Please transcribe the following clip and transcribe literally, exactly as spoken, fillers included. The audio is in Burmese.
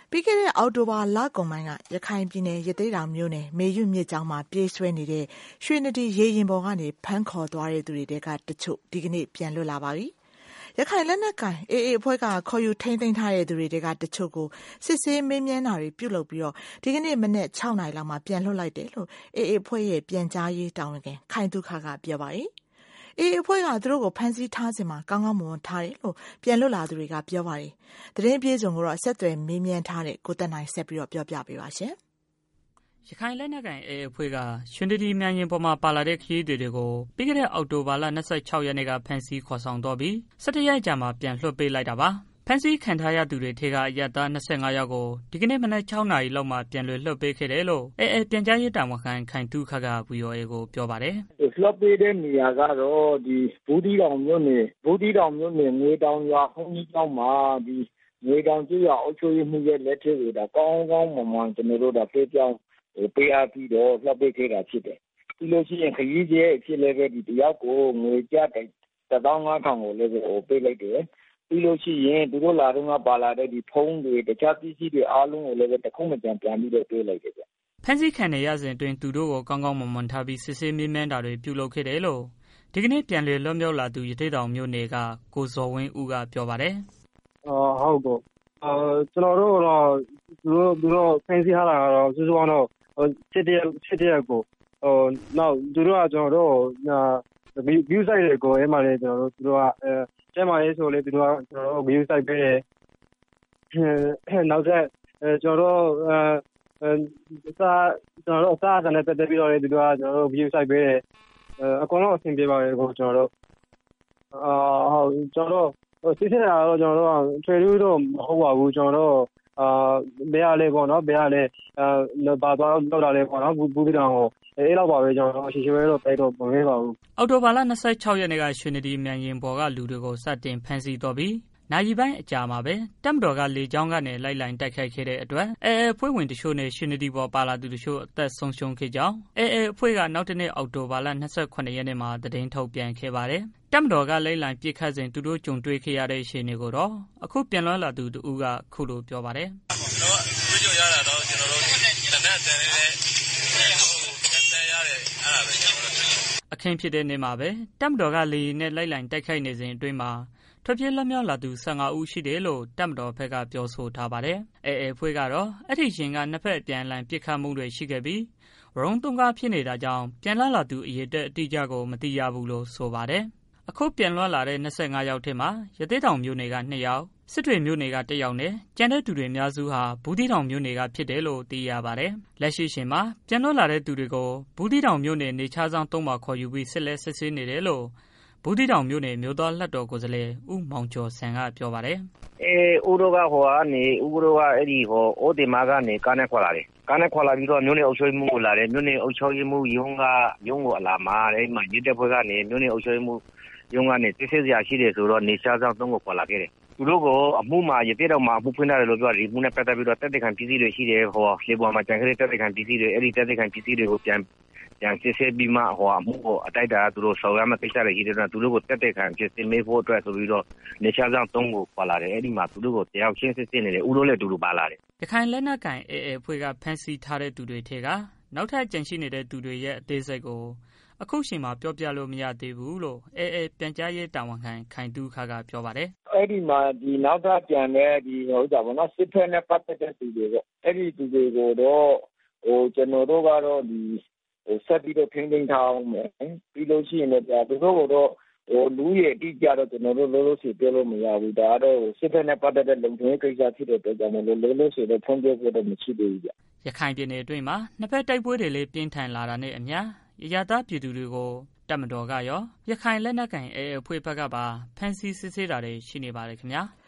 ပြီးခဲ့တဲ့အောက်တိုဘာလကုန်ပိုင်းကရခိုင်ပြည်နယ်ရသေ့တောင်မြို့နယ်မေယုမြစ်ကြောင်းမှာပြေးဆွဲနေတဲ့ရွှေနဒီရေရင်ပေါ်ကနေဖမ်းခေါ်သွားတဲ့သူတွေတဲကတချို့ဒီကနေ့ပြန်လွတ်လာပါပြီ။ရခိုင်လက်နက်ကိုင်အေအေအဖွဲ့ကခေါ်ယူထိန်းသိမ်းထားတဲ့သူတွေတဲကတချို့ကိုစစ်ဆေးမေးမြန်းတာတွေပြုလုပ်ပြီးတော့ဒီကနေ့မနက်၆နာရီလောက်မှာပြန်လွတ်လိုက်တယ်လို့အေအေအဖွဲ့ရဲ့ပြန်ကြားရေးတာဝန်ခံခိုင်ဒုက္ခကပြောပါတယ်။အေအေအဖွဲ့ကသူတို့ကိုဖမ်းဆီးထားစဉ်မှာကောင်းကောင်းမွန်မွန်ထားတယ်လို့ပြန်လွတ်လာသူတွေကပြောပါတယ်။သတင်းပြေဆုံးကိုတော့ဆက်သွယ်မေးမြန်းထားတဲ့ကိုသက်နိုင်ဆက်ပြီးတော့ပြောပြပေးပါရှင်။ရခိုင်လက်နက်ကိုင်အေအေအဖွဲ့ကရွှေနဒီမြန်ရင်ပေါ်မှာပါလာတဲ့ခရီးတွေကိုပြီးခဲ့တဲ့အောက်တိုဘာလ၂၆ရက်နေ့ကဖမ်းဆီးခေါ်ဆောင်တော့ပြီး၁၁ရက်ကြာမှပြန်လွှတ်ပေးလိုက်တာပါ။ဖမ်းဆီးခံထားရသူတွေထဲကအရပ်သား၂၅ယောက်ကိုဒီကနေ့မနက်၆နာရီလောက်မှပြန်လွှတ်ပေးခဲ့တယ်လို့အေအေပြန်ကြားရေးတာဝန်ခံခိုင်ဒုက္ခက ဗွီအိုအေကိုပြောပါတယ်။လွှတ်ပေးတဲ့နေရာကတော့ဒီဘူးတီတောင်မြို့နယ်ဘူးတီတောင်မြို့နယ်ငွေတောင်ရွာခုံးကြီးကျောင်းမှာဒီငွေတောင်ကျေးရွာအုပ်ချုပ်ရေးမှူးရဲ့လက်ထက်ကိုဒါကောင်းကောင်းမွန်မွန်ကျွန်တော်တို့ဒါပေးပြောင်းပေးအပ်ပြီးတော့လွှတ်ပေးခဲ့တာဖြစ်တယ်။ပြီးလို့ရှိရင်ခရီးကျဲအဖြစ်လည်းပဲဒီတယောက်ကိုငွေကျတဲ့တစ်သောင်းငါးထောင်ကိုလည်းပဲပေးလိုက်တယ်။ပြီးလို့ရှိရင်သူတို့လာတော့ကပါလာတဲ့ဒီဖုန်းတွေတခြားပစ္စည်းတွေအားလုံးကိုလည်းပဲတစ်ခုမှကြံပြန်ပြီးတော့ပေးလိုက်တယ်ဗျ။ဖမ်းဆီးခံရစဉ်အတွင်းသူတို့ကိုကောင်းကောင်းမွန်မွန်ထားပြီးစစ်ဆေးမေးမြန်းတာတွေပြုလုပ်ခဲ့တယ်လို့ဒီကနေ့ပြန်လည်လွတ်မြောက်လာသူရသေ့တောင်မြို့နယ်ကကိုဇော်ဝင်းဦးကပြောပါတယ်။အော်ဟုတ်ကောအာကျွန်တော်တို့တော့သူတို့သူတို့ဖမ်းဆီးထားတာကတော့စုစုပေါင်းတော့စစ်တဲ့စစ်တဲ့ကိုဟိုနောက်သူတို့ကကျွန်တော်တို့ဗီယူဆိုင်တွေကိုအဲ့မှာလေကျွန်တော်တို့သူတို့ကအဲကျမရေးဆိုလေသူတို့ကကျွန်တော်တို့ဗီယူဆိုင်ပေးတယ်အဲနောက်ဆက်ကျွန်တော်တို့အဲစာကျွန်တော်တို့စာစနဲ့တက်တက်ပြီးတော့လေသူတို့ကကျွန်တော်တို့ဗီယူဆိုင်ပေးတယ်အကောင်လုံးအဆင်ပြေပါတယ်ကိုကျွန်တော်တို့အာဟုတ်ကျွန်တော်တို့စစ်စစ်တာတော့ကျွန်တော်တို့ထွေထူးတော့မဟုတ်ပါဘူးကျွန်တော်တို့အာဘယ်ရလဲပေါ့နော်ဘယ်ရလဲအဲဘာသွားတော့တာလဲပေါ့နော်ဘူးဘူးတောင်ကိုအဲ့လောက်ပါပဲကျွန်တော်ရှိရှိပဲတော့တိုက်တော့မလဲပါဘူးအောက်တိုဘာလ၂၆ရက်နေ့ကရွှေနဒီမြန်ရင်ပေါ်ကလူတွေကိုစတင်ဖမ်းဆီးတော့ပြီးနိုင်ရီပိုင်းအကြာမှာပဲတပ်မတော်ကလေကြောင်းကနေလိုက်လိုင်းတိုက်ခိုက်ခဲ့တဲ့အတွက်အေအေအဖွဲ့ဝင်တချို့နဲ့ရွှေနဒီပေါ်ပါလာသူတချို့အသက်ဆုံးရှုံးခဲ့ကြောင်းအေအေအဖွဲ့ကနောက်တနေ့အောက်တိုဘာလ၂၇ရက်နေ့မှာသတင်းထုတ်ပြန်ခဲ့ပါတယ်။တပ်မတော်ကလိုက်လိုင်းပစ်ခတ်စဉ်သူတို့ကြုံတွေ့ခဲ့ရတဲ့အခြေအနေကိုတော့အခုပြန်လွှတ်လာသူတဦးကခုလိုပြောပါတယ်။ကျွန်တော်ကတွေ့ကြရတာတော့ကျွန်တော်တို့တနက်တန်နေတဲ့အခင်းဖြစ်တဲ့နေ့မှာပဲတပ်မတော်ကလေယာဉ်နဲ့လိုက်လံတိုက်ခိုက်နေစဉ်အတွင်းမှာထွက်ပြေးလွတ်မြောက်လာသူ၁၅ဦးရှိတယ်လို့တပ်မတော်ဘက်ကပြောဆိုထားပါတယ်။အေအေအဖွဲ့ကတော့အဲ့ဒီရှင်ကနှစ်ဖက်အပြန်အလှန်ပစ်ခတ်မှုတွေရှိခဲ့ပြီးရုံးသုံးကားဖြစ်နေတာကြောင့်ပြန်လာလာသူအရေးတက်အတိအကျကိုမသိရဘူးလို့ဆိုပါတယ်။အခုပြန်လွှတ်လာတဲ့၂၅ယောက်ထဲမှာရသေ့တောင်မြို့နယ်က၂ယောက်စစ်တွေမြို့နယ်ကတယောက်နဲ့ကျန်တဲ့သူတွေအများစုဟာဘူးတီတောင်မြို့နယ်ကဖြစ်တယ်လို့သိရပါတယ်။လက်ရှိရှင်မှာပြန်လွတ်လာတဲ့သူတွေကိုဘူးတီတောင်မြို့နယ်နေချားဆောင်သုံးမှာခေါ်ယူပြီးစစ်လက်စစ်ဆေးနေတယ်လို့ဘူးတီတောင်မြို့နယ်မြို့သားလှတ်တော်ကိုယ်စားလှယ်ဦးမောင်ကျော်ဆန်ကပြောပါတယ်။အဲဦးတို့ကဟိုကနေဦးတို့ကအဲ့ဒီဟိုအိုဒီမာကနေကားနဲ့ခွာလာတယ်။ကားနဲ့ခွာလာပြီးတော့မြို့နယ်အုပ်ချုပ်ရေးမှူးကိုလာတယ်။မြို့နယ်အုပ်ချုပ်ရေးမှူးရုံးကရုံးကိုအလာမှာအဲ့မှာရစ်တဲ့ဘက်ကနေမြို့နယ်အုပ်ချုပ်ရေးမှူးရုံးကနေစစ်ဆေးစရာရှိတယ်ဆိုတော့နေချားဆောင်သုံးကိုခေါ်လာခဲ့တယ်။သူတို့ကအမှုမှာရပြတော့မှာအမှုဖွင့်ထားတယ်လို့ပြောတယ်ဒီမှုနဲ့ပတ်သက်ပြီးတော့တက်တဲ့ခံပစ္စည်းတွေရှိတယ်ဟောလေပေါ်မှာကြံခဲ့တဲ့တက်တဲ့ခံပစ္စည်းတွေအဲ့ဒီတက်တဲ့ခံပစ္စည်းတွေကိုပြန်ပြန်စစ်ဆေးပြီးမှဟောအမှုကိုအတိုက်တာသူတို့ဆောင်ရမယ့်ကိစ္စတွေရှိတယ်တော့သူတို့ကိုတက်တဲ့ခံပစ္စည်းမေးဖို့အတွက်ဆိုပြီးတော့နေချာဆောင်သုံးကိုပါလာတယ်အဲ့ဒီမှာသူတို့ကိုတရားရှင်းစစ်စစ်နေတယ်ဦးတို့လည်းတူတူပါလာတယ်ရခိုင်လက်နက်ကိုင်အေအေဖွဲ့ကဖမ်းဆီးထားတဲ့သူတွေထဲကနောက်ထပ်ကြန့်ရှိနေတဲ့သူတွေရဲ့အသေးစိတ်ကိုအခုချိန်မှာပြောပြလို့မရသေးဘူးလို့အေအေပြန်ကြားရေးတာဝန်ခံခိုင်ဒုက္ခကပြောပါတယ်အဲ့ဒီမှာဒီနောက်ထပ်ပြန်တဲ့ဒီဟိုကြပါတော့စစ်ဖက်နဲ့ပတ်သက်တဲ့သူတွေပေါ့အဲ့ဒီသူတွေကိုတော့ဟိုကျွန်တော်တို့ကတော့ဒီဟိုဆက်ပြီးတော့ထိန်းသိမ်းထားအောင်မယ်ပြီးလို့ရှိရင်လည်းသူတို့ကတော့ဟိုလူရဲ့အတိအကျတော့ကျွန်တော်တို့လုံးလုံးစီပြောလို့မရဘူးဒါကတော့စစ်ဖက်နဲ့ပတ်သက်တဲ့လုံခြုံရေးကိစ္စဖြစ်တဲ့အတွက်ကြောင့်လည်းလုံးလုံးစီတော့ဖွင့်ပြဖို့တော့မရှိသေးဘူးဗျရခိုင်ပြည်နယ်အတွင်းမှာနှစ်ဖက်တိုက်ပွဲတွေလည်းပြင်းထန်လာတာနဲ့အမျှရရသားပြည်သူတွေကိုတပ်မတော်ကရောရခိုင်လက်နက်ကိုင်အေအေအဖွဲ့ဘက်ကပါဖမ်းဆီးစစ်ဆေးတာတွေရှိနေပါတယ်ခင်ဗျာ